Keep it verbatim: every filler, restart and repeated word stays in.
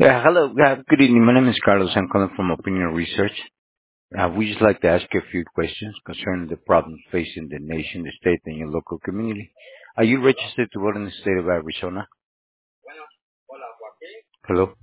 Yeah, hello. Uh, good evening. My name is Carlos. I'm calling from Opinion Research. Uh, we just like to ask you a few questions concerning the problems facing the nation, the state, and your local community. Are you registered to vote in the state of Arizona? Hello?